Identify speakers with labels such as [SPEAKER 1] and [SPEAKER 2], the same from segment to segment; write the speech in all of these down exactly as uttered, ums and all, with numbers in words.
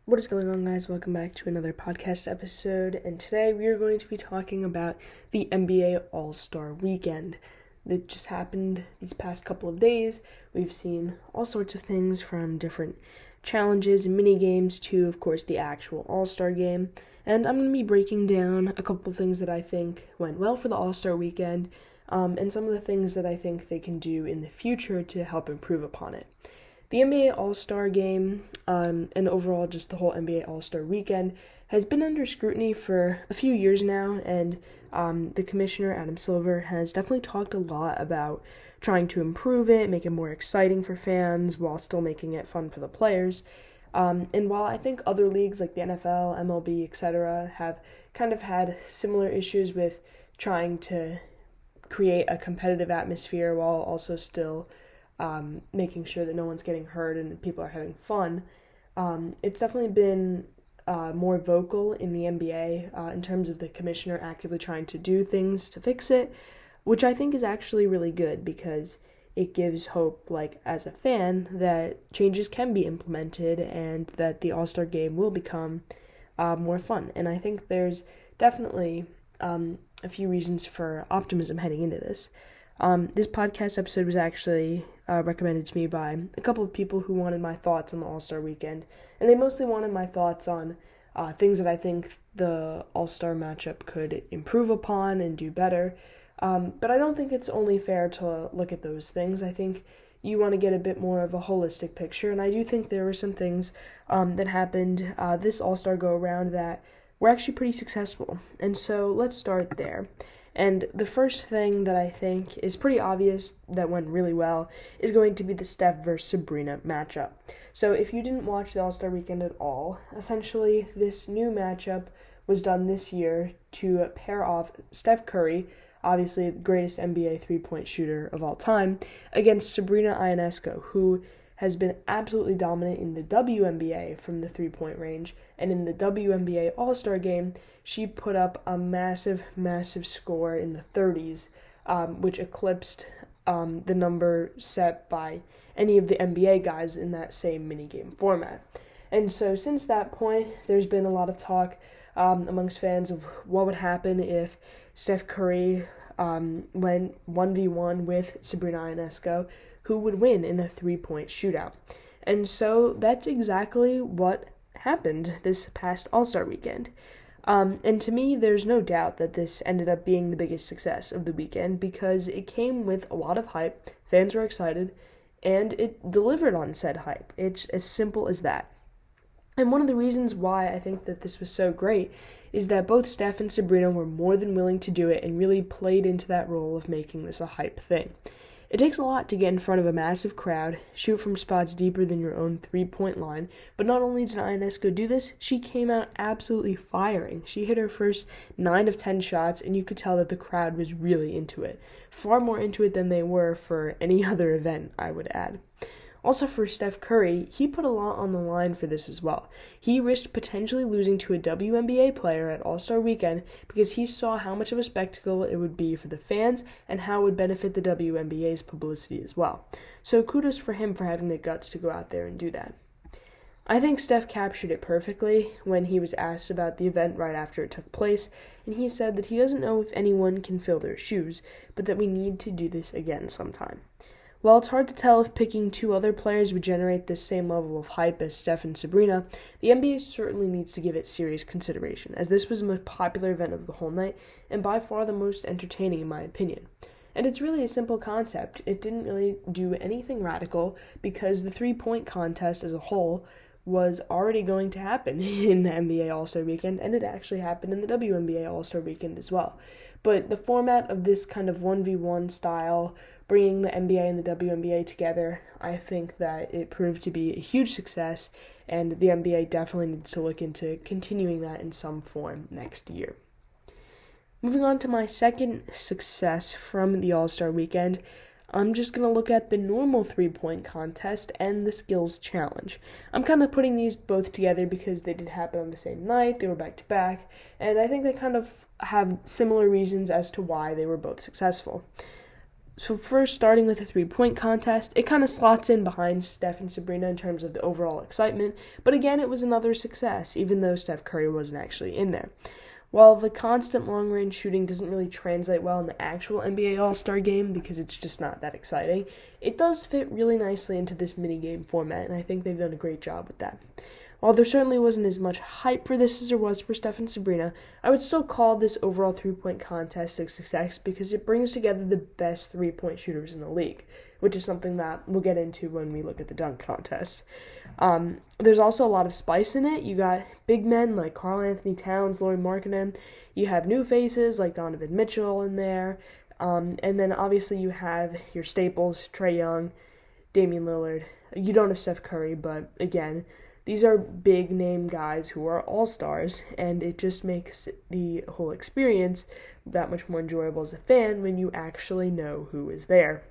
[SPEAKER 1] What is going on, guys? Welcome back to another podcast episode, and today we are going to be talking about the N B A All-Star Weekend that just happened these past couple of days. We've seen all sorts of things from different challenges and mini games to, of course, the actual All-Star Game, and I'm going to be breaking down a couple of things that I think went well for the All-Star Weekend, um, and some of the things that I think they can do in the future to help improve upon it. The N B A All-Star Game, um, and overall just the whole N B A All-Star Weekend, has been under scrutiny for a few years now, and um, the commissioner, Adam Silver, has definitely talked a lot about trying to improve it, make it more exciting for fans, while still making it fun for the players. Um, and while I think other leagues like the N F L, M L B, et cetera, have kind of had similar issues with trying to create a competitive atmosphere while also still Um, making sure that no one's getting hurt and people are having fun, um, it's definitely been uh, more vocal in the N B A uh, in terms of the commissioner actively trying to do things to fix it, which I think is actually really good because it gives hope, like, as a fan, that changes can be implemented and that the All-Star Game will become uh, more fun. And I think there's definitely um, a few reasons for optimism heading into this. Um, this podcast episode was actually uh, recommended to me by a couple of people who wanted my thoughts on the All-Star Weekend, and they mostly wanted my thoughts on uh, things that I think the All-Star matchup could improve upon and do better, um, but I don't think it's only fair to look at those things. I think you want to get a bit more of a holistic picture, and I do think there were some things um, that happened uh, this All-Star go-around that were actually pretty successful, and so let's start there. And the first thing that I think is pretty obvious that went really well is going to be the Steph versus Sabrina matchup. So if you didn't watch the All-Star Weekend at all, essentially this new matchup was done this year to pair off Steph Curry, obviously the greatest N B A three-point shooter of all time, against Sabrina Ionescu, who has been absolutely dominant in the W N B A from the three-point range, and in the W N B A All-Star Game, she put up a massive, massive score in the thirties, um, which eclipsed um, the number set by any of the N B A guys in that same minigame format. And so since that point, there's been a lot of talk um, amongst fans of what would happen if Steph Curry um, went one v one with Sabrina Ionescu, who would win in a three-point shootout. And so that's exactly what happened this past All-Star Weekend. Um, and to me, there's no doubt that this ended up being the biggest success of the weekend because it came with a lot of hype, fans were excited, and it delivered on said hype. It's as simple as that. And one of the reasons why I think that this was so great is that both Steph and Sabrina were more than willing to do it and really played into that role of making this a hype thing. It takes a lot to get in front of a massive crowd, shoot from spots deeper than your own three-point line, but not only did Ionescu do this, she came out absolutely firing. She hit her first nine of ten shots, and you could tell that the crowd was really into it. Far more into it than they were for any other event, I would add. Also for Steph Curry, he put a lot on the line for this as well. He risked potentially losing to a W N B A player at All-Star Weekend because he saw how much of a spectacle it would be for the fans and how it would benefit the W N B A's publicity as well. So kudos for him for having the guts to go out there and do that. I think Steph captured it perfectly when he was asked about the event right after it took place, and he said that he doesn't know if anyone can fill their shoes, but that we need to do this again sometime. While it's hard to tell if picking two other players would generate this same level of hype as Steph and Sabrina, the N B A certainly needs to give it serious consideration, as this was the most popular event of the whole night, and by far the most entertaining in my opinion. And it's really a simple concept. It didn't really do anything radical, because the three-point contest as a whole was already going to happen in the N B A All-Star Weekend, and it actually happened in the W N B A All-Star Weekend as well. But the format of this kind of one v one style, bringing the N B A and the W N B A together, I think that it proved to be a huge success, and the N B A definitely needs to look into continuing that in some form next year. Moving on to my second success from the All-Star Weekend, I'm just going to look at the normal three-point contest and the skills challenge. I'm kind of putting these both together because they did happen on the same night, they were back-to-back, and I think they kind of have similar reasons as to why they were both successful. So first, starting with the three-point contest, it kind of slots in behind Steph and Sabrina in terms of the overall excitement, but again, it was another success, even though Steph Curry wasn't actually in there. While the constant long-range shooting doesn't really translate well in the actual N B A All-Star game because it's just not that exciting, it does fit really nicely into this mini-game format, and I think they've done a great job with that. While there certainly wasn't as much hype for this as there was for Steph and Sabrina, I would still call this overall three-point contest a success because it brings together the best three-point shooters in the league, which is something that we'll get into when we look at the dunk contest. Um, there's also a lot of spice in it. You got big men like Karl-Anthony Towns, Lauri Markkanen. You have new faces like Donovan Mitchell in there. Um, and then obviously you have your staples, Trae Young, Damian Lillard. You don't have Steph Curry, but again, these are big-name guys who are all-stars, and it just makes the whole experience that much more enjoyable as a fan when you actually know who is there.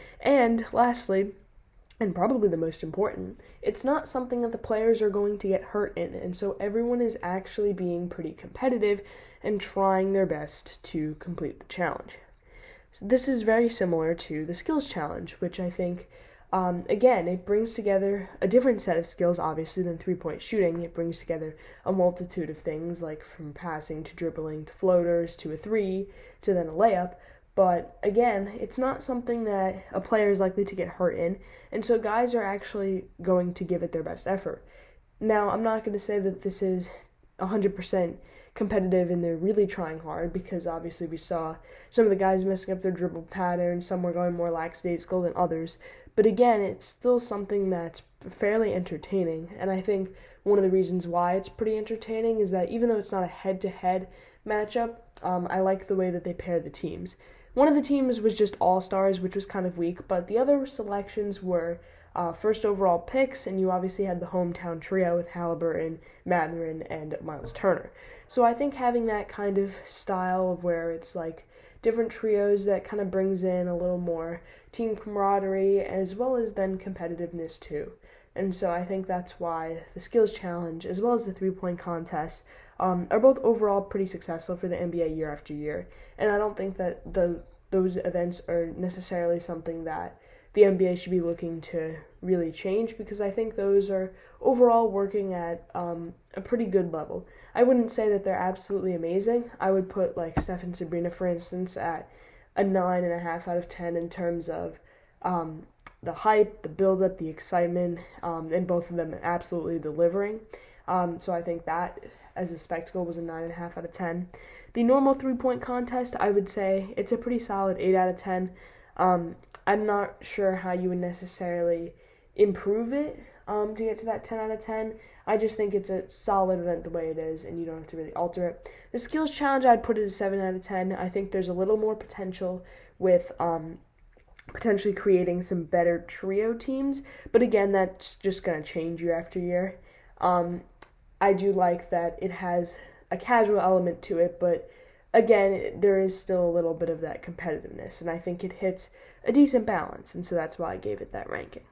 [SPEAKER 1] And lastly, and probably the most important, it's not something that the players are going to get hurt in, and so everyone is actually being pretty competitive and trying their best to complete the challenge. So this is very similar to the skills challenge, which I think Um, again, it brings together a different set of skills, obviously, than three-point shooting. It brings together a multitude of things, like from passing to dribbling to floaters to a three to then a layup. But again, it's not something that a player is likely to get hurt in, and so guys are actually going to give it their best effort. Now, I'm not going to say that this is one hundred percent competitive and they're really trying hard, because obviously we saw some of the guys messing up their dribble pattern, some were going more lackadaisical than others. But again, it's still something that's fairly entertaining, and I think one of the reasons why it's pretty entertaining is that even though it's not a head-to-head matchup, um, I like the way that they pair the teams. One of the teams was just all-stars, which was kind of weak, but the other selections were uh, first overall picks, and you obviously had the hometown trio with Halliburton, Mathurin, and Miles Turner. So I think having that kind of style of where it's like different trios that kind of brings in a little more team camaraderie as well as then competitiveness too. And so I think that's why the skills challenge as well as the three-point contest um, are both overall pretty successful for the N B A year after year. And I don't think that the those events are necessarily something that the N B A should be looking to really change, because I think those are overall working at um, a pretty good level. I wouldn't say that they're absolutely amazing. I would put like Steph and Sabrina, for instance, at a nine and a half out of ten in terms of um, the hype, the build-up, the excitement, um, and both of them absolutely delivering. Um, so I think that as a spectacle was a nine and a half out of ten. The normal three-point contest, I would say it's a pretty solid eight out of ten. Um, I'm not sure how you would necessarily improve it um, to get to that ten out of ten. I just think it's a solid event the way it is, and you don't have to really alter it. The skills challenge, I'd put it as seven out of ten. I think there's a little more potential with um, potentially creating some better trio teams, but again, that's just going to change year after year. Um, I do like that it has a casual element to it, but again, there is still a little bit of that competitiveness, and I think it hits a decent balance, and so that's why I gave it that ranking.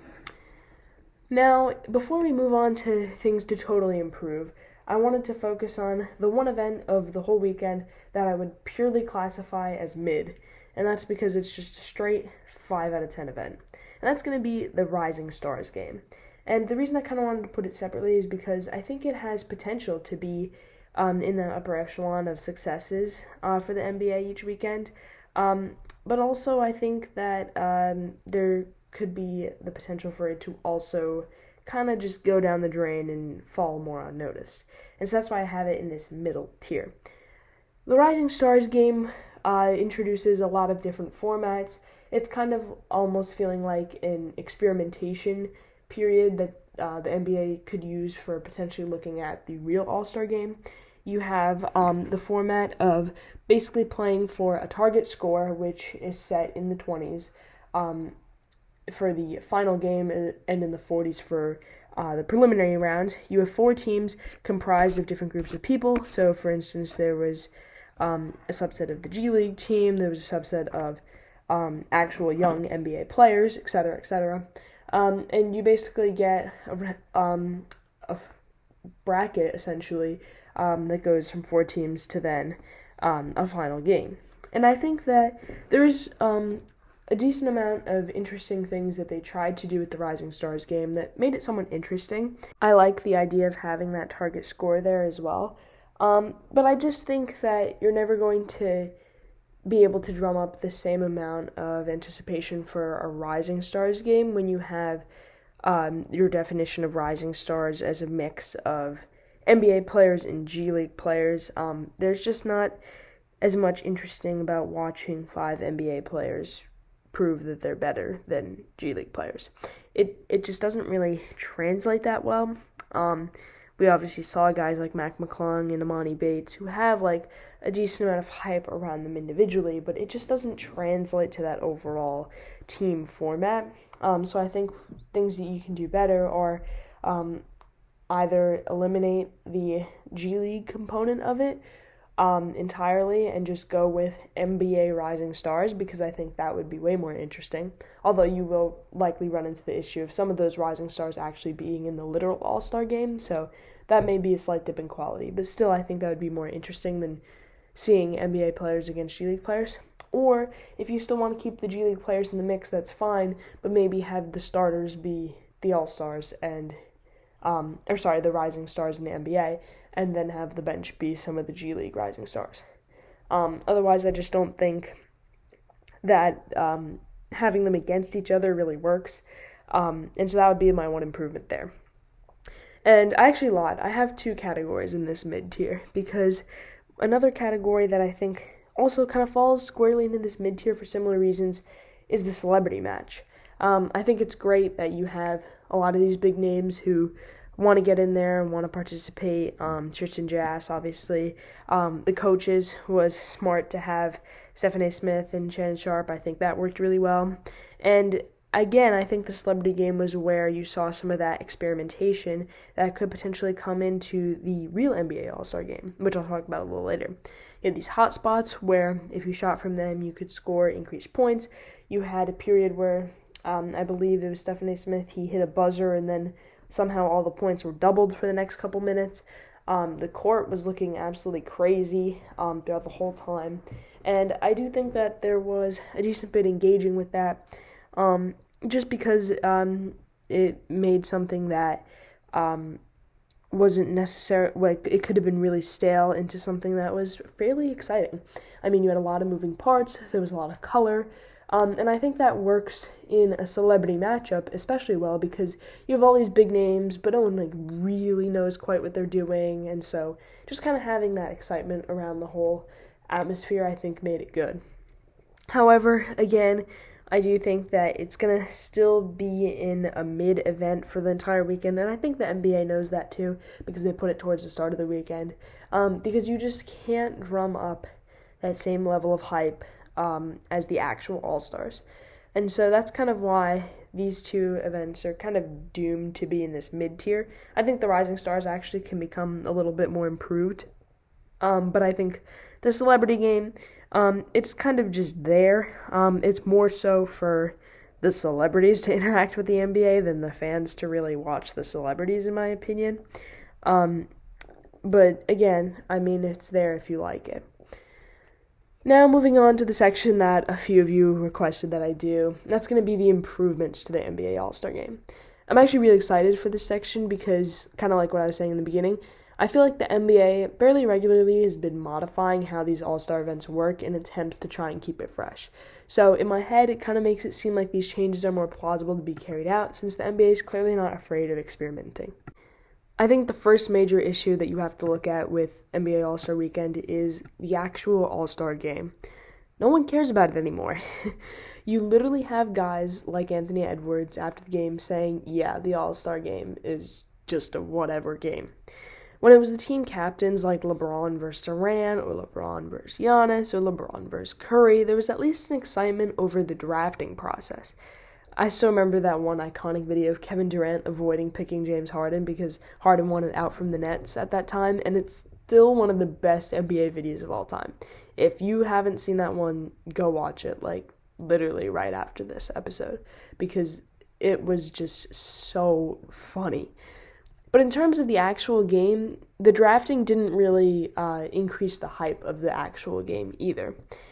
[SPEAKER 1] Now, before we move on to things to totally improve, I wanted to focus on the one event of the whole weekend that I would purely classify as mid, and that's because it's just a straight five out of ten event, and that's going to be the Rising Stars game. And the reason I kind of wanted to put it separately is because I think it has potential to be um, in the upper echelon of successes uh, for the N B A each weekend, um, but also I think that um, there could be the potential for it to also kind of just go down the drain and fall more unnoticed. And so that's why I have it in this middle tier. The Rising Stars game uh, introduces a lot of different formats. It's kind of almost feeling like an experimentation period that uh, the N B A could use for potentially looking at the real All-Star game. You have um, the format of basically playing for a target score, which is set in the twenties, um, for the final game, and in the forties for uh, the preliminary rounds. You have four teams comprised of different groups of people. So, for instance, there was um, a subset of the G League team, there was a subset of um, actual young N B A players, et cetera, et cetera. Um, and you basically get a, um, a bracket, essentially, um, that goes from four teams to then um, a final game. And I think that there is um, a decent amount of interesting things that they tried to do with the Rising Stars game that made it somewhat interesting. I like the idea of having that target score there as well. Um, but I just think that you're never going to be able to drum up the same amount of anticipation for a Rising Stars game when you have um, your definition of Rising Stars as a mix of N B A players and G League players. Um, there's just not as much interesting about watching five N B A players prove that they're better than G League players. It it just doesn't really translate that well. Um, we obviously saw guys like Mac McClung and Amani Bates who have like a decent amount of hype around them individually, but it just doesn't translate to that overall team format. Um, so I think things that you can do better are um, either eliminate the G League component of it Um, entirely and just go with N B A Rising Stars, because I think that would be way more interesting. Although you will likely run into the issue of some of those Rising Stars actually being in the literal All-Star game, so that may be a slight dip in quality. But still, I think that would be more interesting than seeing N B A players against G League players. Or if you still want to keep the G League players in the mix, that's fine, but maybe have the starters be the All-Stars and, um, or sorry, the Rising Stars in the N B A, and then have the bench be some of the G League Rising Stars. Um, otherwise, I just don't think that um, having them against each other really works. Um, and so that would be my one improvement there. And I actually lied. I have two categories in this mid-tier, because another category that I think also kind of falls squarely into this mid-tier for similar reasons is the celebrity match. Um, I think it's great that you have a lot of these big names who want to get in there and want to participate. Um, Tristan Jass, obviously. Um, the coaches was smart to have Stephen A. Smith and Shannon Sharpe. I think that worked really well. And again, I think the celebrity game was where you saw some of that experimentation that could potentially come into the real N B A All-Star game, which I'll talk about a little later. You had these hot spots where if you shot from them, you could score increased points. You had a period where um, I believe it was Stephen A. Smith, he hit a buzzer and then somehow all the points were doubled for the next couple minutes. Um, the court was looking absolutely crazy um, throughout the whole time. And I do think that there was a decent bit engaging with that, um, just because um, it made something that um, wasn't necessary, like it could have been really stale, into something that was fairly exciting. I mean, you had a lot of moving parts, there was a lot of color. Um, and I think that works in a celebrity matchup especially well, because you have all these big names, but no one like really knows quite what they're doing, and so just kind of having that excitement around the whole atmosphere, I think, made it good. However, again, I do think that it's going to still be in a mid-event for the entire weekend, and I think the N B A knows that too, because they put it towards the start of the weekend, um, because you just can't drum up that same level of hype Um, as the actual All-Stars. And so that's kind of why these two events are kind of doomed to be in this mid-tier. I think the Rising Stars actually can become a little bit more improved. Um, but I think the celebrity game, um, it's kind of just there. Um, it's more so for the celebrities to interact with the N B A than the fans to really watch the celebrities, in my opinion. Um, but again, I mean, it's there if you like it. Now, moving on to the section that a few of you requested that I do. That's going to be the improvements to the N B A All-Star Game. I'm actually really excited for this section because, kind of like what I was saying in the beginning, I feel like the N B A fairly regularly has been modifying how these All-Star events work in attempts to try and keep it fresh. So, in my head, it kind of makes it seem like these changes are more plausible to be carried out, since the N B A is clearly not afraid of experimenting. I think the first major issue that you have to look at with N B A All-Star Weekend is the actual All-Star Game. No one cares about it anymore. You literally have guys like Anthony Edwards after the game saying, yeah, the All-Star Game is just a whatever game. When it was the team captains like LeBron versus Durant, or LeBron versus Giannis, or LeBron versus Curry, there was at least an excitement over the drafting process. I still remember that one iconic video of Kevin Durant avoiding picking James Harden because Harden wanted out from the Nets at that time, and it's still one of the best N B A videos of all time. If you haven't seen that one, go watch it, like, literally right after this episode, because it was just so funny. But in terms of the actual game, the drafting didn't really uh, increase the hype of the actual game either.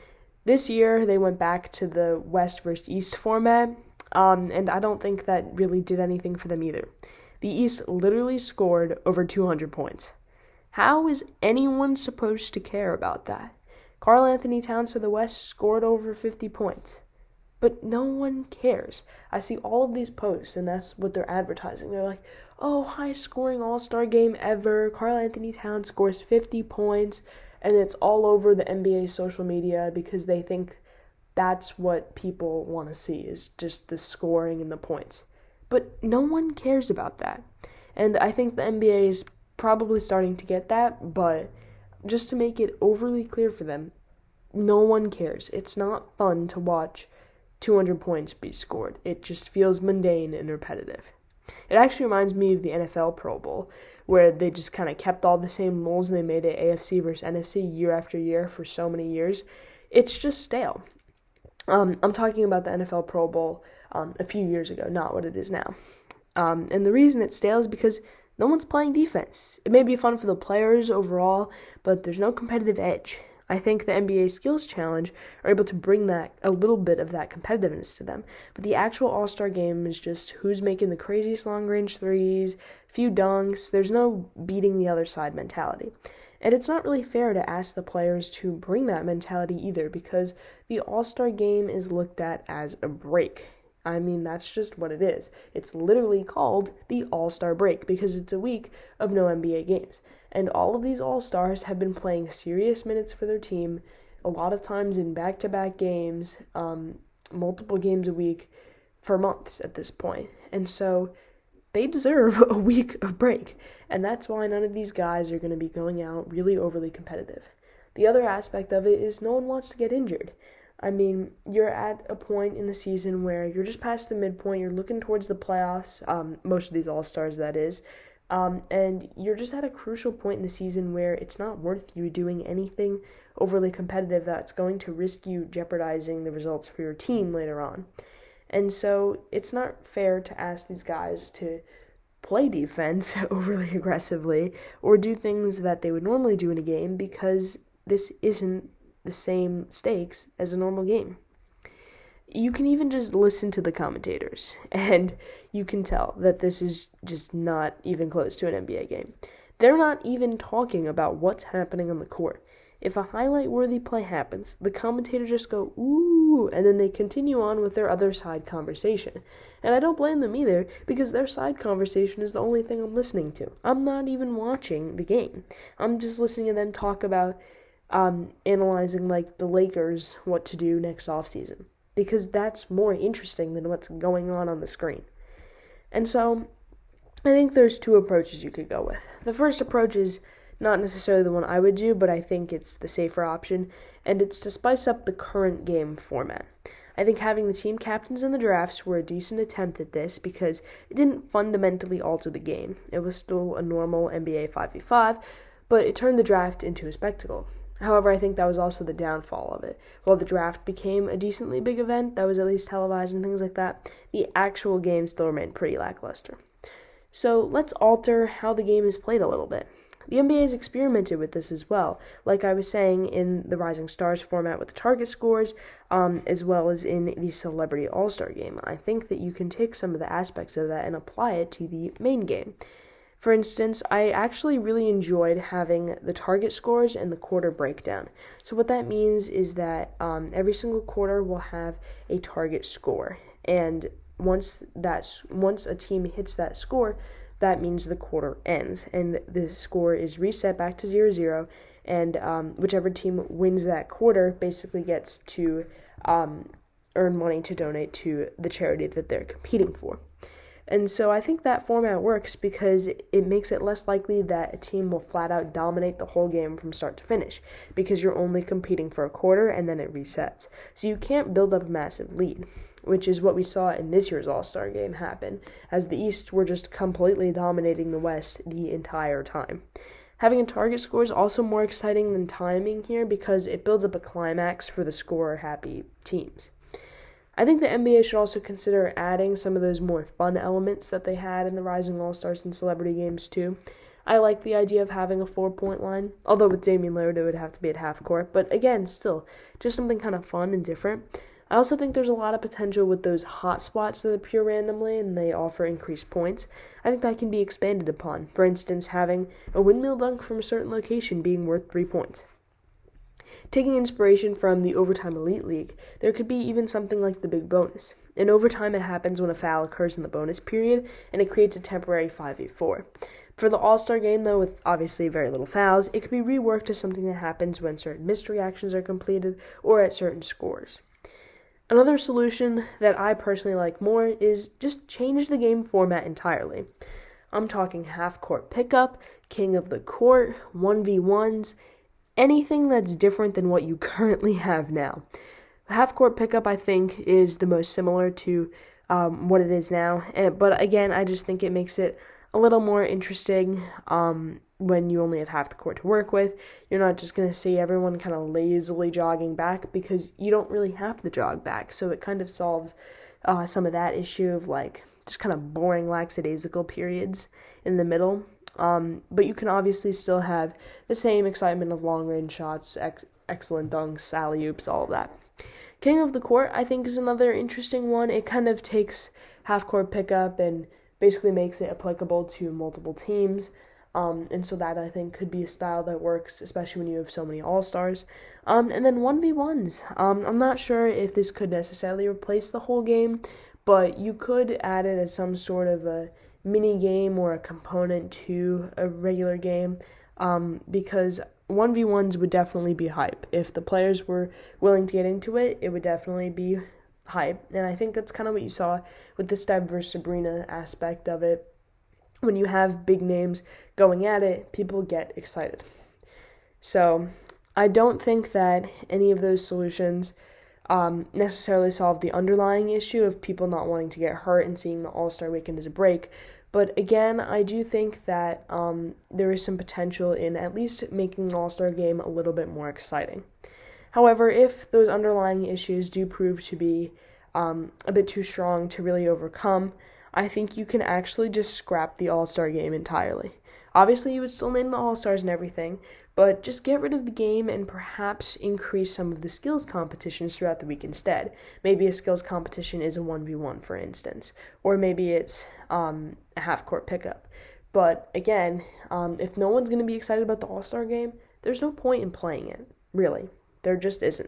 [SPEAKER 1] This year, they went back to the West versus East format, um, and I don't think that really did anything for them either. The East literally scored over two hundred points. How is anyone supposed to care about that? Karl-Anthony Towns for the West scored over fifty points. But no one cares. I see all of these posts, and that's what they're advertising. They're like, oh, high-scoring all-star game ever. Karl-Anthony Towns scores fifty points. And it's all over the N B A social media because they think that's what people want to see, is just the scoring and the points. But no one cares about that. And I think the N B A is probably starting to get that, but just to make it overly clear for them, no one cares. It's not fun to watch two hundred points be scored. It just feels mundane and repetitive. It actually reminds me of the N F L Pro Bowl, where they just kind of kept all the same rules and they made it A F C versus N F C year after year for so many years. It's just stale. Um, I'm talking about the N F L Pro Bowl um, a few years ago, not what it is now. Um, and the reason it's stale is because no one's playing defense. It may be fun for the players overall, but there's no competitive edge. I think the N B A Skills Challenge are able to bring that, a little bit of that competitiveness to them. But the actual All-Star game is just who's making the craziest long-range threes, few dunks. There's no beating the other side mentality. And it's not really fair to ask the players to bring that mentality either, because the All-Star game is looked at as a break. I mean, that's just what it is. It's literally called the All-Star break because it's a week of no N B A games. And all of these All-Stars have been playing serious minutes for their team, a lot of times in back-to-back games, um, multiple games a week, for months at this point. And so they deserve a week of break. And that's why none of these guys are going to be going out really overly competitive. The other aspect of it is no one wants to get injured. I mean, you're at a point in the season where you're just past the midpoint, you're looking towards the playoffs, um, most of these All-Stars, that is, um, and you're just at a crucial point in the season where it's not worth you doing anything overly competitive that's going to risk you jeopardizing the results for your team later on. And so it's not fair to ask these guys to play defense overly aggressively or do things that they would normally do in a game because this isn't the same stakes as a normal game. You can even just listen to the commentators, and you can tell that this is just not even close to an N B A game. They're not even talking about what's happening on the court. If a highlight-worthy play happens, the commentators just go, ooh, and then they continue on with their other side conversation. And I don't blame them either, because their side conversation is the only thing I'm listening to. I'm not even watching the game. I'm just listening to them talk about um, analyzing, like, the Lakers, what to do next offseason, because that's more interesting than what's going on on the screen. And so I think there's two approaches you could go with. The first approach is not necessarily the one I would do, but I think it's the safer option, and it's to spice up the current game format. I think having the team captains in the drafts were a decent attempt at this because it didn't fundamentally alter the game. It was still a normal N B A five v five, but it turned the draft into a spectacle. However, I think that was also the downfall of it. While the draft became a decently big event that was at least televised and things like that, the actual game still remained pretty lackluster. So let's alter how the game is played a little bit. The N B A has experimented with this as well, like I was saying in the Rising Stars format with the target scores, um, as well as in the Celebrity All-Star game. I think that you can take some of the aspects of that and apply it to the main game. For instance, I actually really enjoyed having the target scores and the quarter breakdown. So what that means is that um, every single quarter will have a target score, and once that once a team hits that score, that means the quarter ends, and the score is reset back to zero zero, and um, whichever team wins that quarter basically gets to um, earn money to donate to the charity that they're competing for. And so I think that format works because it makes it less likely that a team will flat out dominate the whole game from start to finish, because you're only competing for a quarter and then it resets. So you can't build up a massive lead, which is what we saw in this year's All-Star game happen, as the East were just completely dominating the West the entire time. Having a target score is also more exciting than timing here because it builds up a climax for the scorer-happy teams. I think the N B A should also consider adding some of those more fun elements that they had in the Rising All-Stars and Celebrity games too. I like the idea of having a four-point line, although with Damian Lillard it would have to be at half court. But again, still, just something kind of fun and different. I also think there's a lot of potential with those hot spots that appear randomly and they offer increased points. I think that can be expanded upon. For instance, having a windmill dunk from a certain location being worth three points. Taking inspiration from the Overtime Elite League, there could be even something like the Big Bonus. In overtime, it happens when a foul occurs in the bonus period, and it creates a temporary five v four. For the All-Star game, though, with obviously very little fouls, it could be reworked to something that happens when certain mystery actions are completed or at certain scores. Another solution that I personally like more is just change the game format entirely. I'm talking half-court pickup, king of the court, one v ones, anything that's different than what you currently have now. Half-court pickup, I think, is the most similar to um, what it is now. And, but again, I just think it makes it a little more interesting um, when you only have half the court to work with. You're not just going to see everyone kind of lazily jogging back because you don't really have to jog back. So it kind of solves uh, some of that issue of like just kind of boring lackadaisical periods in the middle. Um, but you can obviously still have the same excitement of long-range shots, ex- excellent dunks, alley-oops, all of that. King of the Court, I think, is another interesting one. It kind of takes half-court pickup and basically makes it applicable to multiple teams. Um, and so that, I think, could be a style that works, especially when you have so many all-stars. Um, and then one v ones. Um, I'm not sure if this could necessarily replace the whole game, but you could add it as some sort of a mini game or a component to a regular game, um, because one v ones would definitely be hype. If the players were willing to get into it, it would definitely be hype. And I think that's kind of what you saw with this diverse Sabrina aspect of it. When you have big names going at it, people get excited. So I don't think that any of those solutions um, necessarily solve the underlying issue of people not wanting to get hurt and seeing the All-Star Weekend as a break. But again, I do think that um, there is some potential in at least making the All-Star game a little bit more exciting. However, if those underlying issues do prove to be um, a bit too strong to really overcome, I think you can actually just scrap the All-Star game entirely. Obviously, you would still name the All-Stars and everything, but just get rid of the game and perhaps increase some of the skills competitions throughout the week instead. Maybe a skills competition is a one v one, for instance, or maybe it's um, a half-court pickup. But again, um, if no one's going to be excited about the All-Star game, there's no point in playing it, really. There just isn't.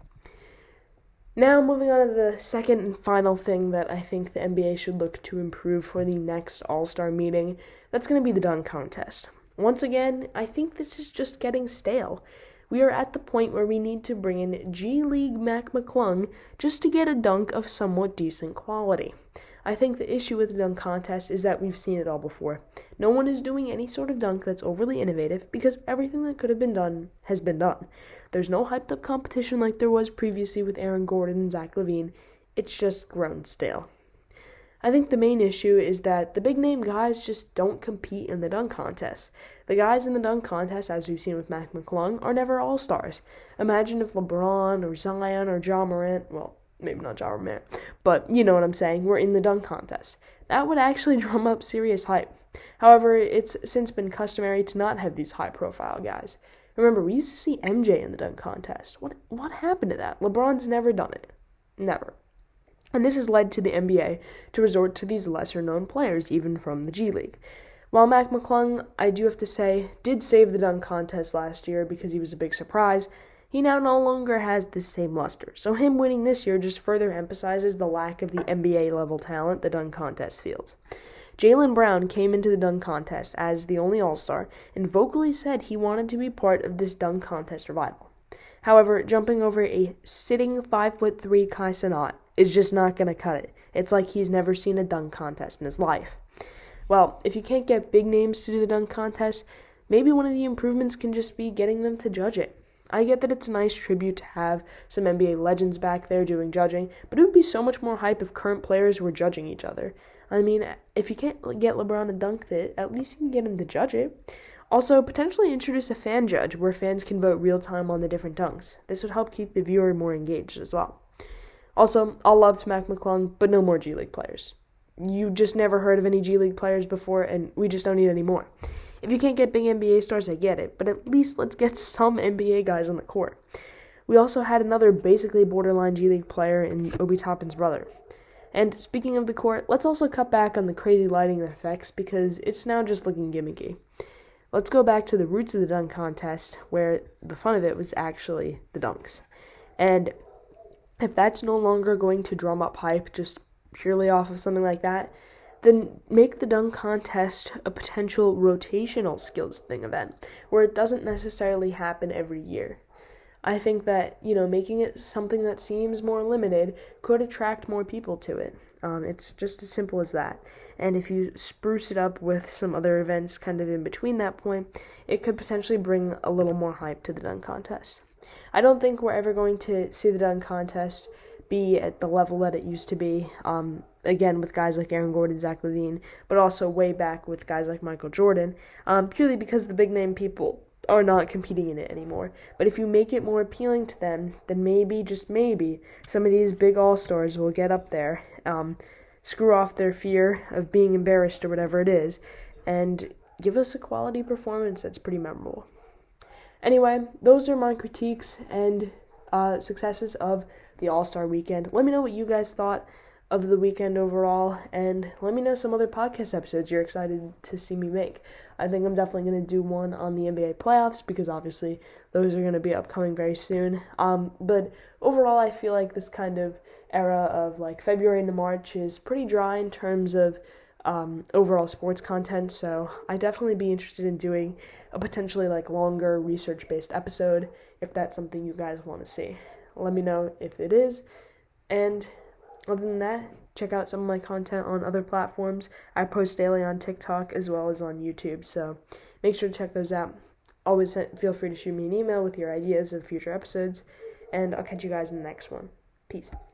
[SPEAKER 1] Now, moving on to the second and final thing that I think the N B A should look to improve for the next All-Star meeting, that's going to be the dunk contest. Once again, I think this is just getting stale. We are at the point where we need to bring in G League Mac McClung just to get a dunk of somewhat decent quality. I think the issue with the dunk contest is that we've seen it all before. No one is doing any sort of dunk that's overly innovative because everything that could have been done has been done. There's no hyped up competition like there was previously with Aaron Gordon and Zach LaVine. It's just grown stale. I think the main issue is that the big name guys just don't compete in the dunk contest. The guys in the dunk contest, as we've seen with Mac McClung, are never all-stars. Imagine if LeBron or Zion or Ja Morant, well, maybe not Ja Morant, but you know what I'm saying, were in the dunk contest. That would actually drum up serious hype. However, it's since been customary to not have these high-profile guys. Remember, we used to see M J in the dunk contest. What what happened to that? LeBron's never done it. Never. And this has led to the N B A to resort to these lesser-known players, even from the G League. While Mac McClung, I do have to say, did save the dunk contest last year because he was a big surprise, he now no longer has the same luster. So him winning this year just further emphasizes the lack of the N B A-level talent the dunk contest fields. Jaylen Brown came into the dunk contest as the only All-Star and vocally said he wanted to be part of this dunk contest revival. However, jumping over a sitting five foot three Kai Cenat is just not going to cut it. It's like he's never seen a dunk contest in his life. Well, if you can't get big names to do the dunk contest, maybe one of the improvements can just be getting them to judge it. I get that it's a nice tribute to have some N B A legends back there doing judging, but it would be so much more hype if current players were judging each other. I mean, if you can't get LeBron to dunk it, at least you can get him to judge it. Also, potentially introduce a fan judge where fans can vote real-time on the different dunks. This would help keep the viewer more engaged as well. Also, all love to Mac McClung, but no more G League players. You just never heard of any G League players before, and we just don't need any more. If you can't get big N B A stars, I get it, but at least let's get some N B A guys on the court. We also had another basically borderline G League player in Obi Toppin's brother. And speaking of the court, let's also cut back on the crazy lighting effects because it's now just looking gimmicky. Let's go back to the roots of the dunk contest, where the fun of it was actually the dunks. And if that's no longer going to drum up hype just purely off of something like that, then make the dunk contest a potential rotational skills thing event, where it doesn't necessarily happen every year. I think that, you know, making it something that seems more limited could attract more people to it. Um, it's just as simple as that. And if you spruce it up with some other events kind of in between that point, it could potentially bring a little more hype to the dunk contest. I don't think we're ever going to see the dunk contest be at the level that it used to be, um, again, with guys like Aaron Gordon, Zach LaVine, but also way back with guys like Michael Jordan, um, purely because the big-name people are not competing in it anymore. But if you make it more appealing to them, then maybe, just maybe, some of these big all-stars will get up there, um, screw off their fear of being embarrassed or whatever it is, and give us a quality performance that's pretty memorable. Anyway, those are my critiques and uh, successes of the All-Star Weekend. Let me know what you guys thought of the weekend overall, and let me know some other podcast episodes you're excited to see me make. I think I'm definitely going to do one on the N B A playoffs, because obviously those are going to be upcoming very soon. Um, but overall, I feel like this kind of era of like February into March is pretty dry in terms of um, overall sports content, so I'd definitely be interested in doing a potentially like longer research-based episode if that's something you guys want to see. Let me know if it is, and other than that, check out some of my content on other platforms. I post daily on TikTok as well as on YouTube, so make sure to check those out. Always feel free to shoot me an email with your ideas of future episodes, and I'll catch you guys in the next one. Peace.